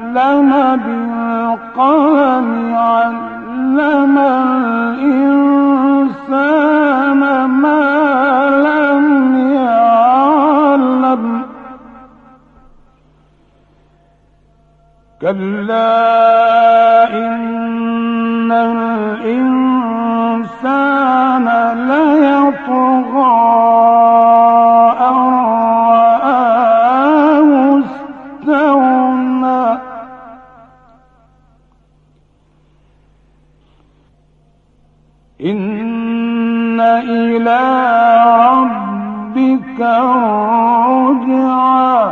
بالقلم علم الإنسان ما لم يعلم كلا إن الإنسان ليطغى أن رآه استغنى إن إلى ربك الرجعى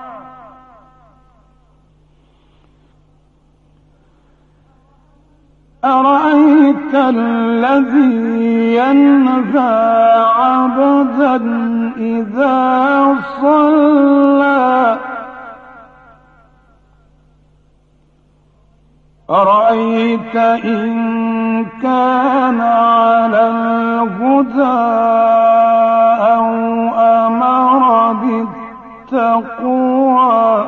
أرأيت الذي ينهى عبدا إذا صلى أرأيت إن كان على الهدى أو أمر بالتقوى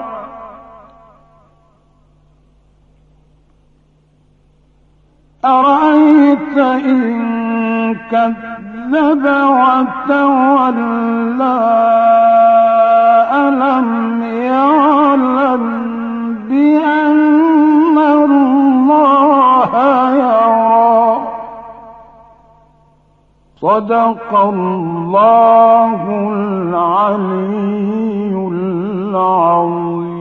أرأيت إن كذب وتولى ألم يعلم بأن الله يرى صدق الله العلي العظيم.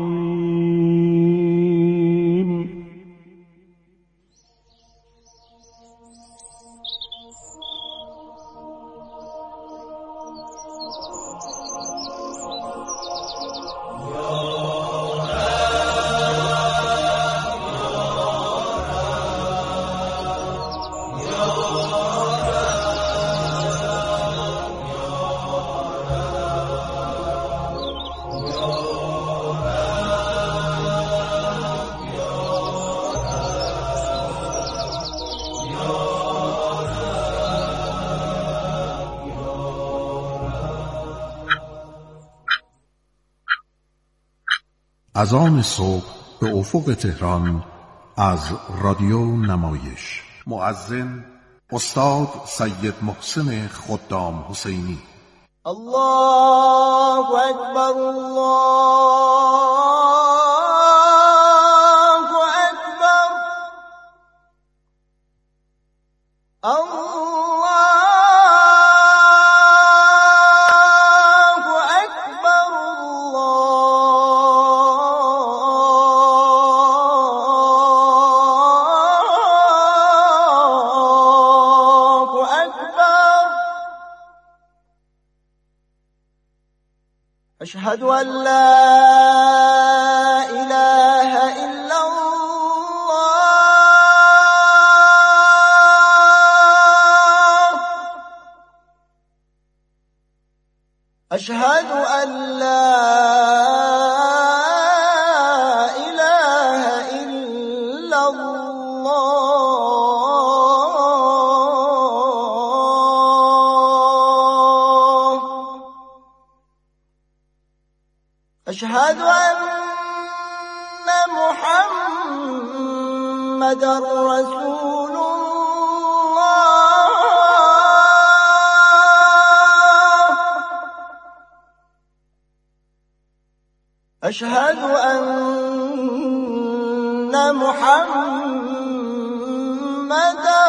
از آن صبح به افق تهران از رادیو نمایش. مؤذن استاد سید محسن خدام حسینی. الله اکبر الله اکبر أشهد أن لا إله إلا الله أشهد أن لا إله إلا الله أشهد أن محمدًا رسول الله أشهد أن محمدًا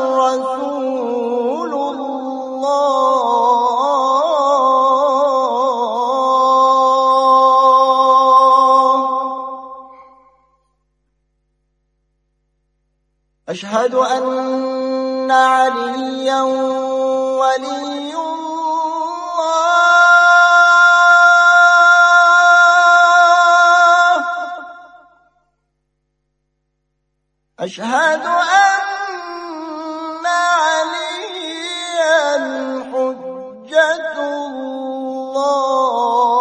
رسول أشهد أن عليا ولي الله أشهد أن عليا حجة الله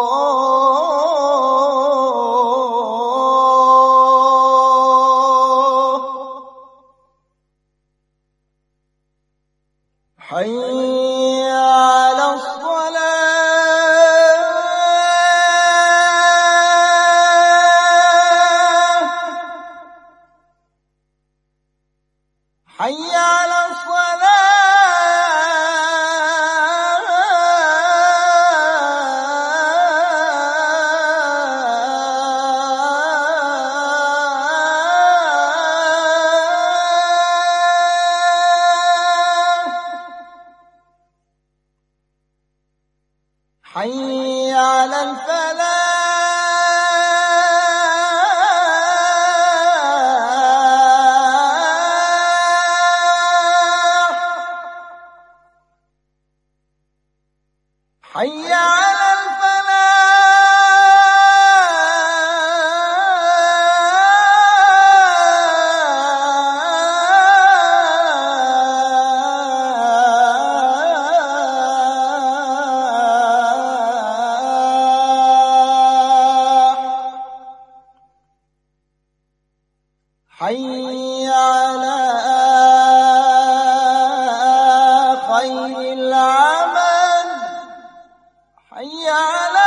حي على الصلاة حي على خير العمل حي على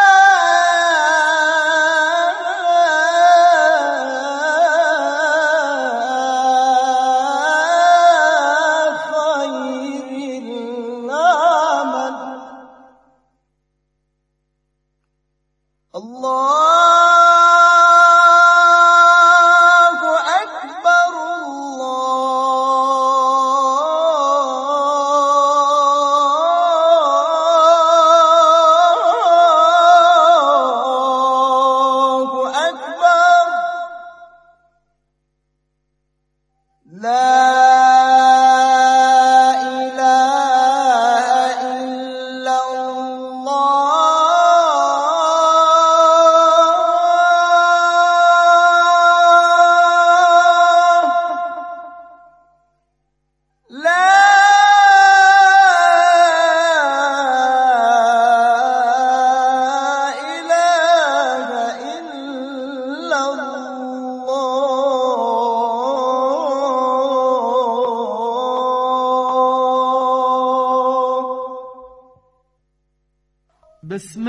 بسم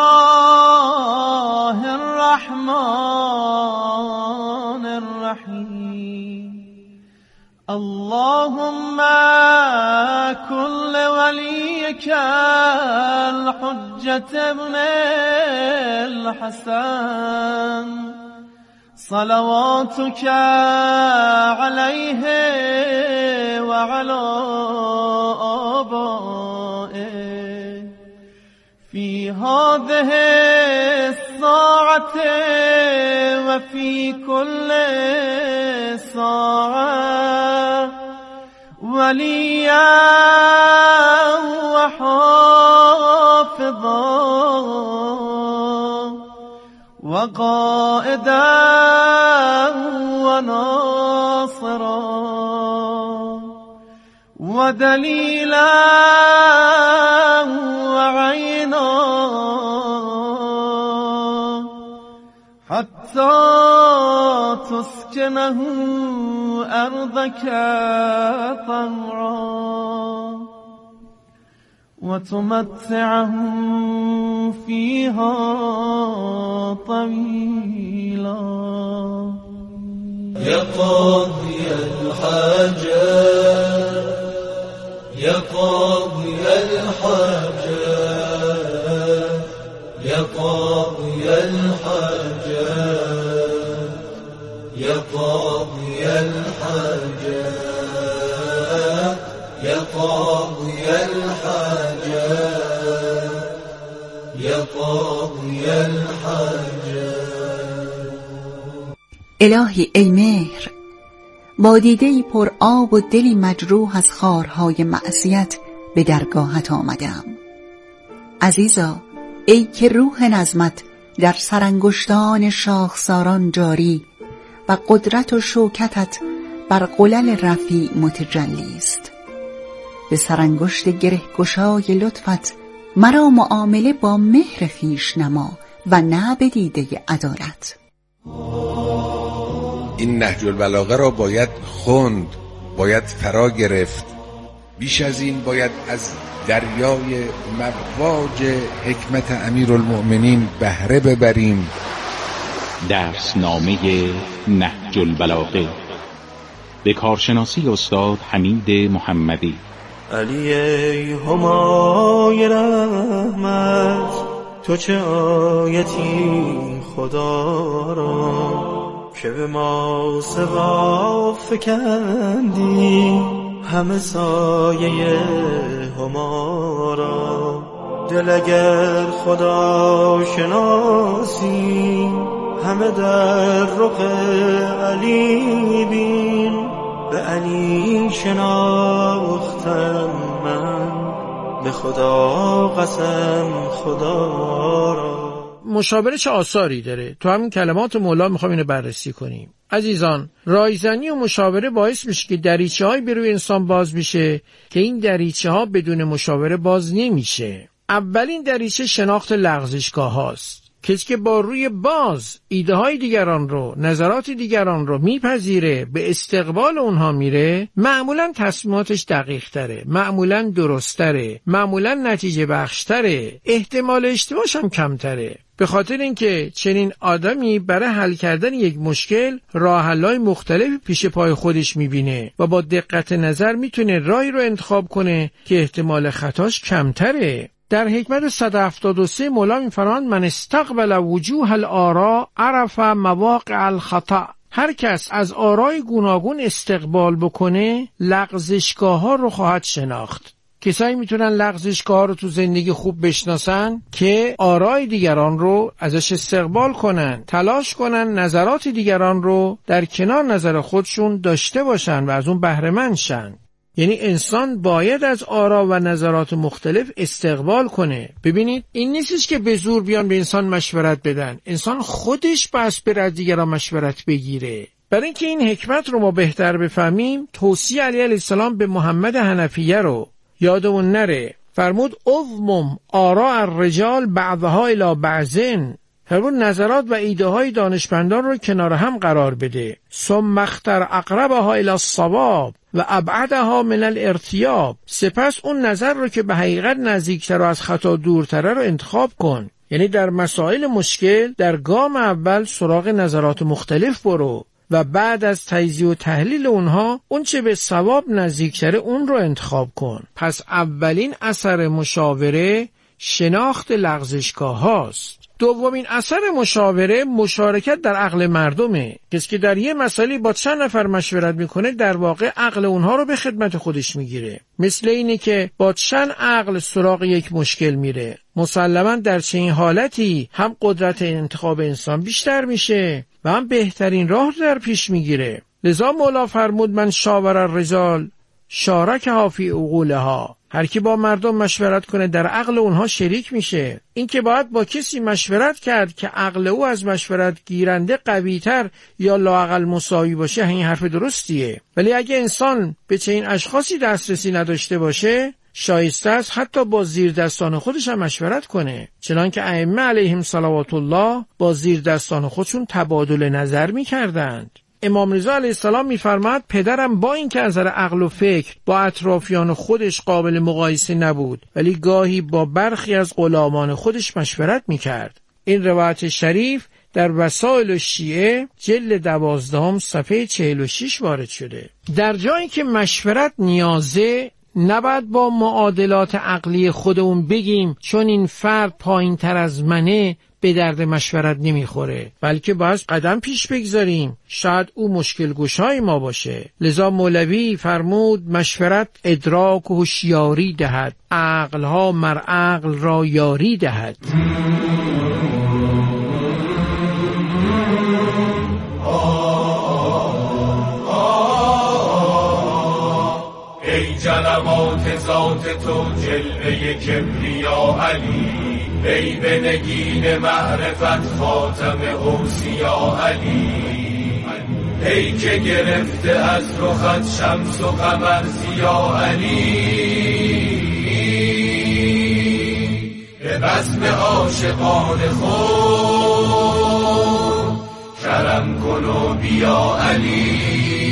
الله الرحمن الرحیم اللهم كن لوليك الحجة ابن الحسن صلواتك عليه وعلى آبائه في هذه الساعة وفي كل ساعة وليا وحافظا وقائدا وناصرا ودليلا وعينا حتى تسكنه أرضك طوعا وتمتعه فيها طويلا يا قاضي الحاجات يا قاضي الحاجات يا قاضي الحاجات يا قاضي الحاجات يا قاضي الحاجات يا قاضي الحاجات. الهی ای مهر، با دیده‌ای پر آب و دلی مجروح از خارهای معصیت به درگاهت آمدم. عزیزا، ای که روح نظمت در سرانگشتان شاخساران جاری و قدرت و شوکتت بر قلل رفیع متجلی است، به سرانگشت گرهگشای لطفت مرا معامله با مهر خویش نما و نه به دیده عدالت. این نهج البلاغه را باید خوند، باید فرا گرفت. بیش از این باید از دریای مواج حکمت امیرالمؤمنین بهره ببریم. درسنامه نهج البلاغه به کارشناسی استاد حمید محمدی. علی ای همای رحمت، تو چه آیتی خدا را که به ما سوا فکندی، همه سایه هما را. دل اگر خدا شناسی، همه در رخ علی بین. به علی شناختم من، به خدا قسم خدا را. مشاوره چه آثاری داره؟ تو همین کلمات مولا میخوام اینو بررسی کنیم. عزیزان، رایزنی و مشاوره باعث میشه که دریچه‌های به روی انسان باز میشه که این دریچه‌ها بدون مشاوره باز نمیشه. اولین دریچه شناخت لغزشگاه هاست. کسی که با روی باز ایده های دیگران رو، نظرات دیگران رو میپذیره، به استقبال اونها میره، معمولا تصمیماتش دقیق تره، معمولا درست تره، معمولا نتیجه بخش تره، احتمال اشتباهش هم کمتره. به خاطر اینکه چنین آدمی برای حل کردن یک مشکل راه حل‌های مختلفی پیش پای خودش میبینه و با دقت نظر میتونه راهی رو انتخاب کنه که احتمال خطاش کمتره. در حکمت 173 مولا می‌فرماند من استقبل وجوه الآراء عرف مواقع الخطأ. هر کس از آرای گوناگون استقبال بکنه لغزشگاه‌ها رو خواهد شناخت. کسایی میتونن لغزشگاه‌ها رو تو زندگی خوب بشناسن که آرای دیگران رو ازش استقبال کنن، تلاش کنن نظرات دیگران رو در کنار نظر خودشون داشته باشن و از اون بهره مند شن. یعنی انسان باید از آرا و نظرات مختلف استقبال کنه. ببینید این نیستش که به زور بیان به انسان مشورت بدن، انسان خودش بس بر از دیگران مشورت بگیره. برای اینکه این حکمت رو ما بهتر بفهمیم، توصیه علیه السلام به محمد حنفیه رو یادمون نره. فرمود اضمم آراء الرجال بعضها الی بعضن. فرمود نظرات و ایده های دانشمندان رو کنار هم قرار بده. ثم اختر اقربها الی الصواب و ابعدها من الارتیاب. سپس اون نظر رو که به حقیقت نزدیکتر و از خطا دورتره رو انتخاب کن. یعنی در مسائل مشکل در گام اول سراغ نظرات مختلف برو و بعد از تجزیه و تحلیل اونها اون چه به صواب نزدیکتره اون رو انتخاب کن. پس اولین اثر مشاوره شناخت لغزشگاه هاست. دومین اثر مشاوره مشارکت در عقل مردمه. کسی که در یه مسئله با چند نفر مشورت میکنه در واقع عقل اونها رو به خدمت خودش میگیره. مثل اینه که با چند عقل سراغ یک مشکل میره. مسلماً در چنین حالتی هم قدرت انتخاب انسان بیشتر میشه و هم بهترین راه در پیش میگیره. لذا مولا فرمود من شاور الرجال شارکها فی عقولها. هر کی با مردم مشورت کنه در عقل اونها شریک میشه. این که باید با کسی مشورت کرد که عقل او از مشورت گیرنده قوی‌تر یا لااقل مساوی باشه، این حرف درستیه. ولی اگه انسان به چنین اشخاصی دسترسی نداشته باشه شایسته است حتی با زیر دستان خودش هم مشورت کنه، چنانکه ائمه علیهم صلوات الله با زیر دستان خودشون تبادل نظر می‌کردند. امام رضا علیه السلام می‌فرماد پدرم با اینکه از نظر عقل و فکر با اطرافیان خودش قابل مقایسه نبود ولی گاهی با برخی از غلامان خودش مشورت می‌کرد. این روایت شریف در وسائل الشیعه جلد 12 صفحه 46 وارد شده. در جایی که مشورت نیازه نباید با معادلات عقلی خودمون بگیم چون این فرد پایین تر از منه به درد مشورت نمیخوره، بلکه باید قدم پیش بگذاریم شاید او مشکل گشای ما باشه. لذا مولوی فرمود مشورت ادراک و هوشیاری دهد، عقلها مر عقل را یاری دهد. ای جلوات ذات تو جلوه کبریا علی، ای به نگین معرفت خاتم اوصیا علی، ای که گرفته از رخت شمس و قمر ضیا علی، به بزم عاشقان خود کرم کن و بیا علی.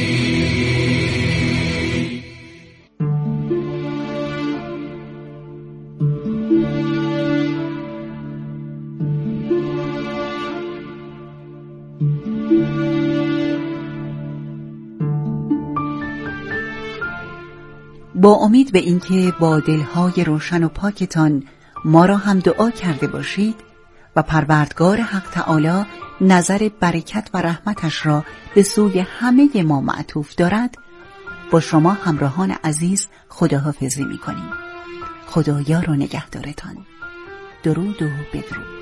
با امید به اینکه با دلهای روشن و پاکتان ما را هم دعا کرده باشید و پروردگار حق تعالی نظر برکت و رحمتش را به سوی همه ما معطوف دارد، با شما همراهان عزیز خداحافظی می‌کنیم. خدا یار و نگهدارتان. درود و بدرود.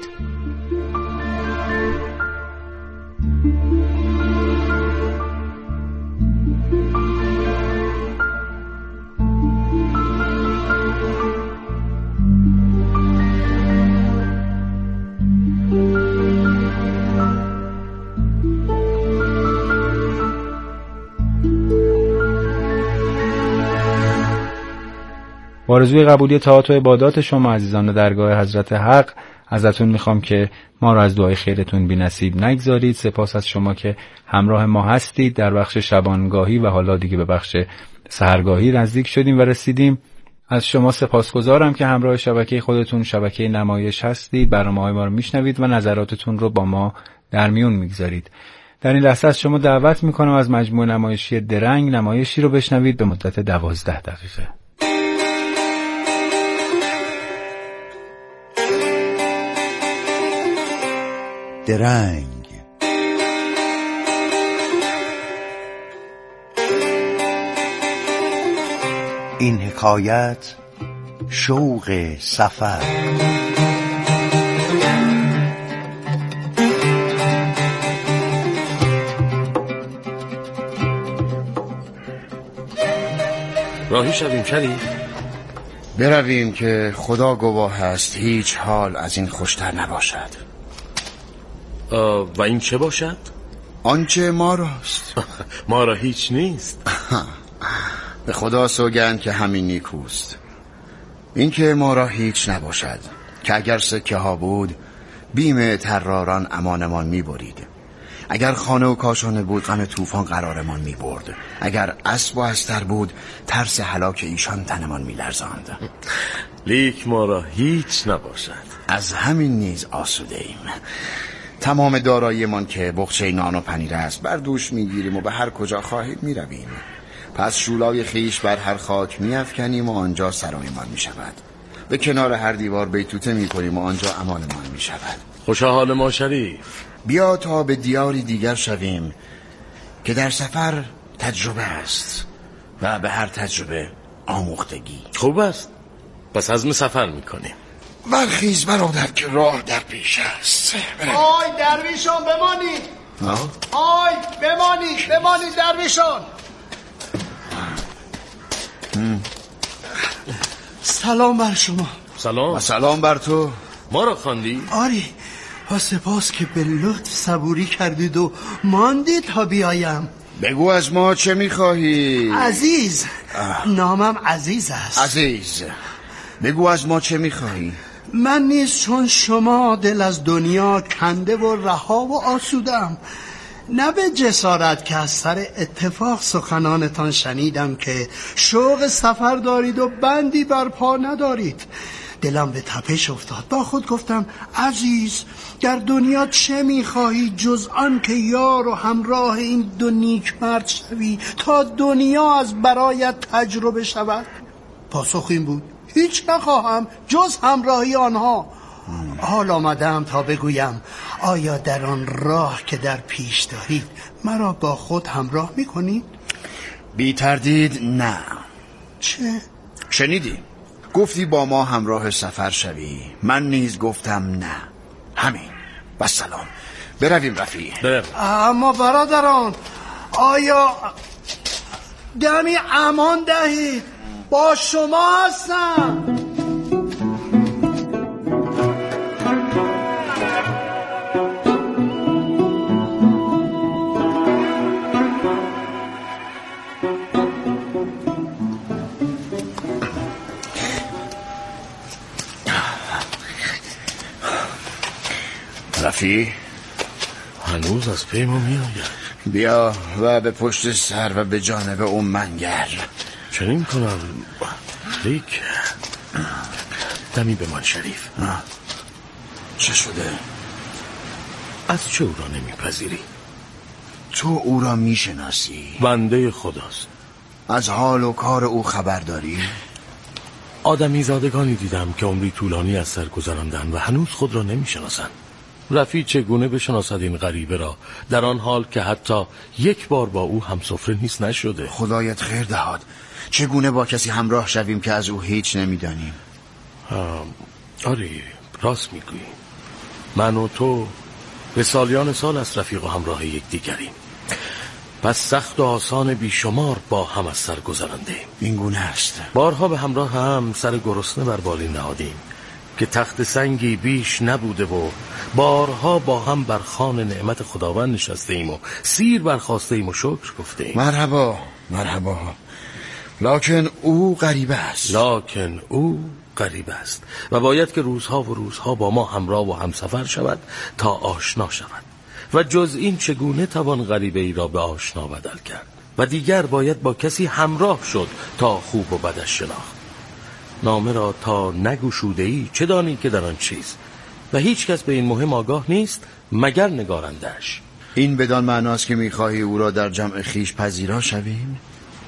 با آرزوی قبولی طاعات و عبادات شما عزیزان درگاه حضرت حق، ازتون میخوام که ما رو از دعای خیرتون بی نصیب نگذارید. سپاس از شما که همراه ما هستید. در بخش شبانگاهی و حالا دیگه به بخش سحرگاهی نزدیک شدیم و رسیدیم. از شما سپاسگزارم که همراه شبکه خودتون، شبکه نمایش هستید، برنامه‌های ما رو میشنوید و نظراتتون رو با ما در میون میگذارید. در این لحظه از شما دعوت میکنم از مجموعه نمایشی درنگ نمایشی رو بشنوید به مدت 12 دقیقه. درنگ. این حکایت شوق سفر. راهی شویم شریف؟ برویم که خدا گواه است هیچ حال از این خوشتر نباشد. و این چه باشد؟ آنچه ما راست. ما را هیچ نیست. به خدا سوگند که همین نیکوست. این که ما را هیچ نباشد، که اگر سکه ها بود بیم تراران امانمان می برید. اگر خانه و کاشانه بود غم طوفان قرارمان می برد. اگر اسب و استر بود ترس هلاک ایشان تنمان می لرزاند. لیک ما را هیچ نباشد. از همین نیز آسوده ایم. تمام داراییمان که بخچه نان و پنیر است بر دوش می گیریم و به هر کجا خواهید می رویم. پس شولای خیش بر هر خاک می افکنیم و آنجا سرایمان می شود. به کنار هر دیوار بیتوته می کنیم و آنجا امانمان می شود. خوشا حال ما شریف. بیا تا به دیاری دیگر شویم که در سفر تجربه است و به هر تجربه آموختگی. خوب است، پس عزم سفر می کنیم. برخیز برادر که راه در پیش است. آی درویشان بمانید. آی بمانید درویشان. سلام بر شما. سلام. و سلام بر تو. ما را خواندی؟ آری، با سپاس که به لطف صبوری کردید و ماندید تا بیایم. بگو از ما چه میخواهی؟ عزیز. نامم عزیز است. عزیز، بگو از ما چه میخواهی؟ من نیز چون شما دل از دنیا کنده و رها و آسودم. نه به جسارت که از سر اتفاق سخنانتان شنیدم که شوق سفر دارید و بندی بر پا ندارید. دلم به تپش افتاد. با خود گفتم عزیز، در دنیا چه میخواهی جز آن که یار و همراه این دو نیکمرد شوی تا دنیا از برایت تجربه شود؟ پاسخ این بود هیچ نخواهم جز همراهی آنها. حال آمدم تا بگویم آیا در آن راه که در پیش دارید مرا با خود همراه میکنید؟ بی تردید نه. چه؟ شنیدی؟ گفتی با ما همراه سفر شوی. من نیز گفتم نه. همین. و سلام. برویم رفیق. اما برادران، آیا دمی امان دهید، با شما هستم. رفیق هنوز از پی ما می آید. بیا و به پشت سر و به جانب اون منگر. چنین کنم. لیک دمی به من شریف. چه شده؟ از چه او را نمیپذیری؟ تو او را میشناسی؟ بنده خداست. از حال و کار او خبر داری؟ آدمی زادگانی دیدم که عمری طولانی از سر گذراندند و هنوز خود را نمیشناسند. رفیق چگونه بشناسد این غریبه را در آن حال که حتی یک بار با او هم سفره نیست نشده؟ خدایت خیر دهاد. چگونه با کسی همراه شویم که از او هیچ نمیدانیم؟ آری راست میگویی. من و تو به سالیان سال از رفیق و همراه یک دیگریم. پس سخت و آسان بیشمار با هم از سر گذرانده. این گونه است. بارها به همراه هم سر گرسنه بر بالین نهادیم که تخت سنگی بیش نبوده و بارها با هم بر خوان نعمت خداوند نشسته ایم و سیر برخواسته ایم و شکر گفته ایم. مرحبا. لکن او غریبه است. لکن او غریب است و باید که روزها و روزها با ما همراه و همسفر شود تا آشنا شود و جز این چگونه توان غریبه ای را به آشنا بدل کرد و دیگر باید با کسی همراه شد تا خوب و بدش شناخت. نامه را تا نگشوده ای چه دانی که در آن چیست و هیچ کس به این مهم آگاه نیست مگر نگارندش. این بدان معناست که میخواهی او را در جمع خیش پذیرا شویم؟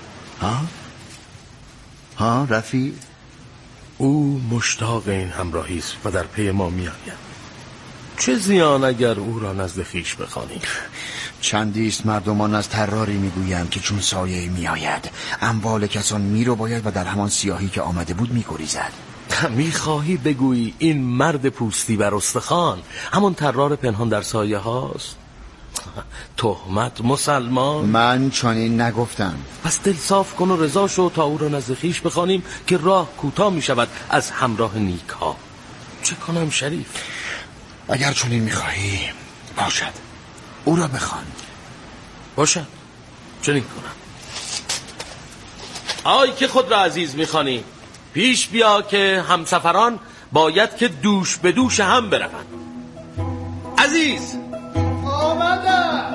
ها رفیع؟ او مشتاق این همراهی است و در پی ما میآید. چه زیان اگر او را نزد خیش بخوانیم؟ چندیست مردمان از طراری میگویند که چون سایه میآید اموال کسان میرو باید و در همان سیاهی که آمده بود میگریزد. میخواهی بگویی این مرد پوستی بر استخوان همون طرار پنهان در سایه هاست؟ تهمت مسلمان؟ من چنین نگفتم. پس دل صاف کن و رضا شو تا او را نزد خویش بخوانیم که راه کوتاه می شود از همراه نیک ها. چه کنم شریف؟ اگر چنین میخواهی باشد، او را بخوان. باشد، چنین کنم. آی که خود را عزیز میخوانی، پیش بیا که همسفران باید که دوش به دوش هم بروند. عزیز آمدم.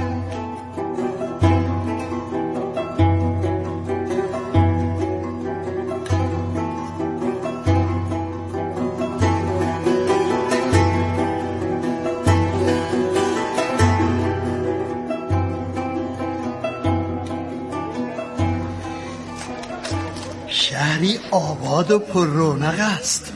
شهری آباد و پر رونق است.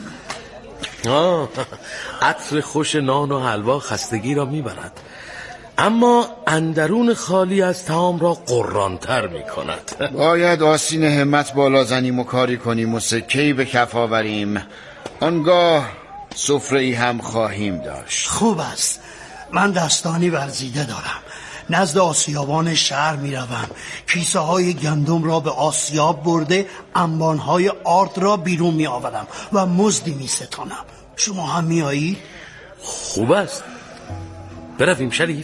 عطر خوش نان و حلوا خستگی را میبرد، اما اندرون خالی از طعام را قرانتر میکند. باید آستین همت بالا زنیم و کاری کنیم و سکه‌ای به کف آوریم، آنگاه سفره‌ای هم خواهیم داشت. خوب است. من دستانی ورزیده دارم. نزد آسیابان شهر می روم. کیسه های گندم را به آسیاب برده، انبان های آرد را بیرون می آورم و مزدی می ستانم. شما هم می آیید؟ خوب است. برویم شریف.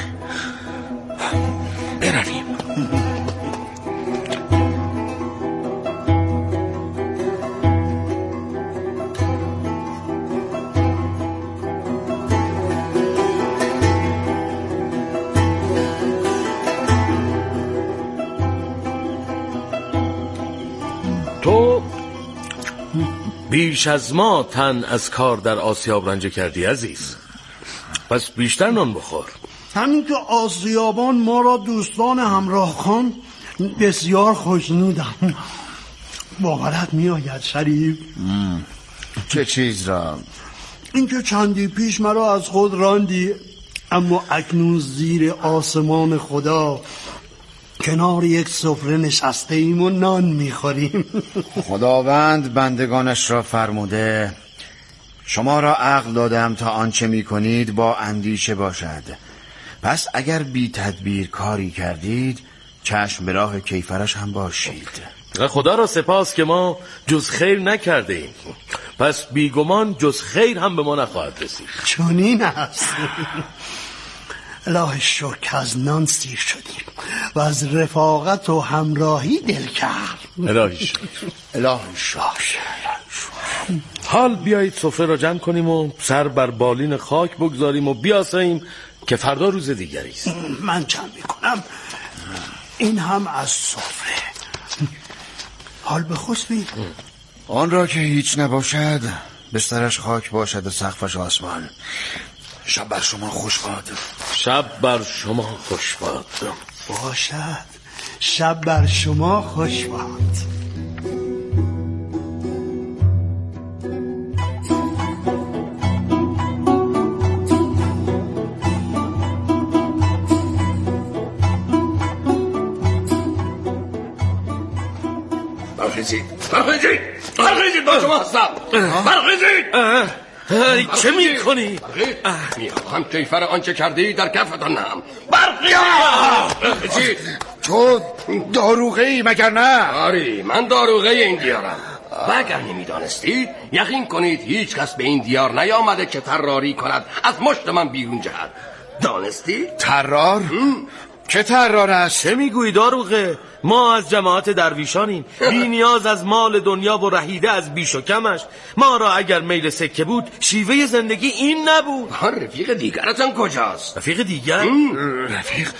برویم. تو بیش از ما تن از کار در آسیاب رنجه کردی عزیز، پس بیشتر نان بخور. همین که آسیابان ما را دوستان همراه خواند بسیار خوشنودم. باورت می آید شریف؟ چه چیز را؟ اینکه چندی پیش مرا از خود راندی، اما اکنون زیر آسمان خدا کنار یک سفره نشسته ایم و نان میخوریم. خداوند بندگانش را فرموده شما را عقل دادم تا آنچه میکنید با اندیشه باشد. پس اگر بی تدبیر کاری کردید چشم به راه کیفرش هم باشید. خدا را سپاس که ما جز خیر نکرده ایم، پس بیگمان جز خیر هم به ما نخواهد رسید. چنین است. الهی شکر از نان سیر شدیم و از رفاقت و همراهی دل کرد. الهی شکر. الهی شکر. حال بیایید سفره را جمع کنیم و سر بر بالین خاک بگذاریم و بیاساییم که فردا روز دیگری است. من جمع میکنم. این هم از سفره. حال بخسبید. آن را که هیچ نباشد بسترش خاک باشد و سقفش آسمان. شب بر شما خوش باد. شب بر شما خوش باد. باشد. شب بر شما خوش باد. برخیزید با شما هستم. برخیزید. چه میکنی؟ میخواهم کیفر آنچه کردی در کفتان نهم. برخیزید. تو داروغه‌ای مگر نه؟ آری من داروغه این دیارم و اگر نمیدانستید یقین کنید هیچ کس به این دیار نیامده که طراری کند از مشت من بیرون جهد. دانستی؟ طرار؟ چه طرار است؟ چه میگویی داروغه؟ ما از جماعت درویشانیم، بی نیاز از مال دنیا و رهیده از بیش و کمش. ما را اگر میل سکه بود شیوه زندگی این نبود. رفیق دیگرتان کجاست؟ رفیق دیگر؟ رفیق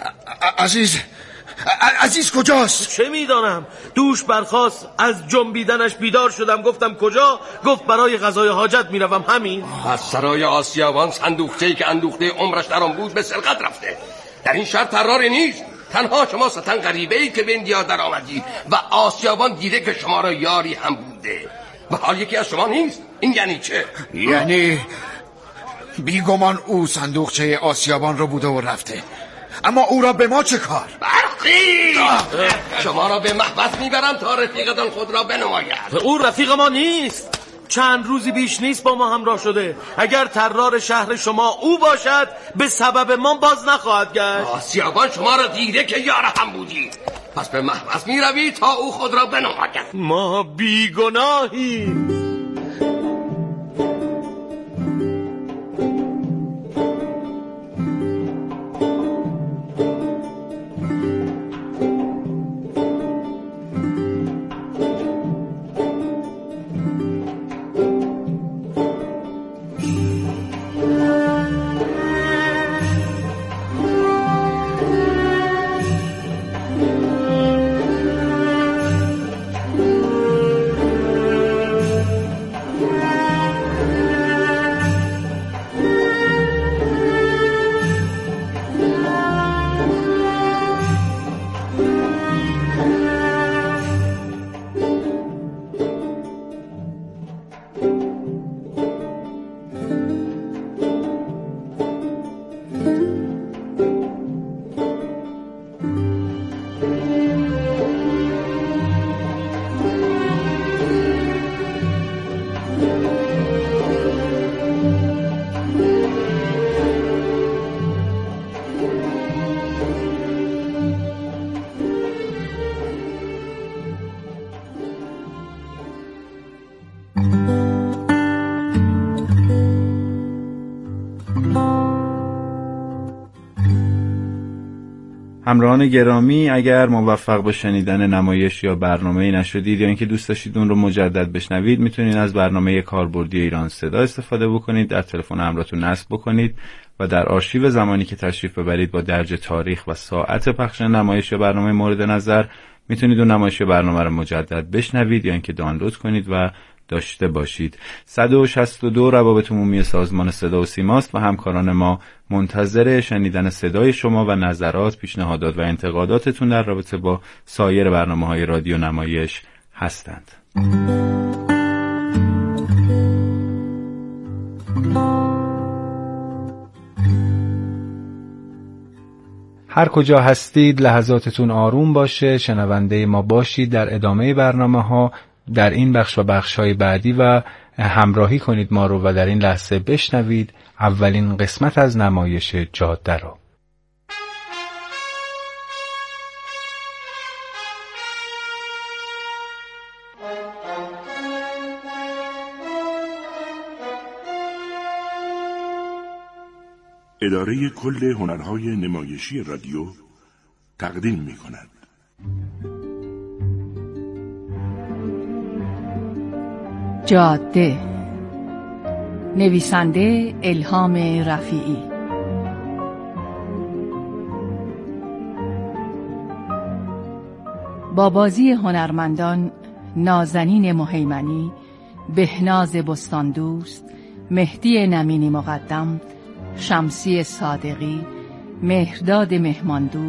عزیز کجاست؟ چه میدانم، دوش برخاست، از جنبیدنش بیدار شدم. گفتم کجا؟ گفت برای غذای حاجت میروم. همین. از سرای آسیابان صندوقچه‌ای که اندوخته عمرش در آن بود به سرقت رفته. در این شهر طراری نیست، تنها شما ستن غریبه‌ای که به این دیار در آمدی و آسیابان دیده که شما را یاری هم بوده و حال یکی از شما نیست. این یعنی چه؟ یعنی بیگمان او صندوقچه آسیابان رو بوده و رفته، اما او را به ما چه کار؟ برخی! شما را به محبس میبرم تا رفیقتان خود را بنماید. او رفیق ما نیست، چند روزی بیش نیست با ما همراه شده. اگر طرار شهر شما او باشد به سبب ما باز نخواهد گشت. آسیابان شما را دیده که یار هم بودی، پس به محبس میروی تا او خود را بنماید. ما بیگناهیم. همراهان گرامی، اگر موفق به شنیدن نمایش یا برنامه نشدید یا اینکه دوست داشتید اون رو مجدد بشنوید، میتونید از برنامه کاربردی ایران صدا استفاده بکنید، در تلفن همراهتون نصب بکنید و در آرشیو زمانی که تشریف ببرید با درج تاریخ و ساعت پخش نمایش یا برنامه مورد نظر میتونید اون نمایش یا برنامه رو مجدد بشنوید یا اینکه دانلود کنید و داشته باشید. 162 روابط عمومی سازمان صدا و سیماست و همکاران ما منتظر شنیدن صدای شما و نظرات، پیشنهادات و انتقاداتتون در رابطه با سایر برنامه‌های رادیو نمایش هستند. هر کجا هستید لحظاتتون آروم باشه، شنونده ما باشید در ادامه برنامه‌ها در این بخش و بخش‌های بعدی و همراهی کنید ما رو و در این لحظه بشنوید اولین قسمت از نمایش جاده رو. اداره کل هنرهای نمایشی رادیو تقدیم می‌کند. جاده، نویسنده الهام رفیعی، با بازی هنرمندان نازنین مهیمنی، بهناز بستاندوست، مهدی نمینی مقدم، شمسی صادقی، مهرداد مهماندو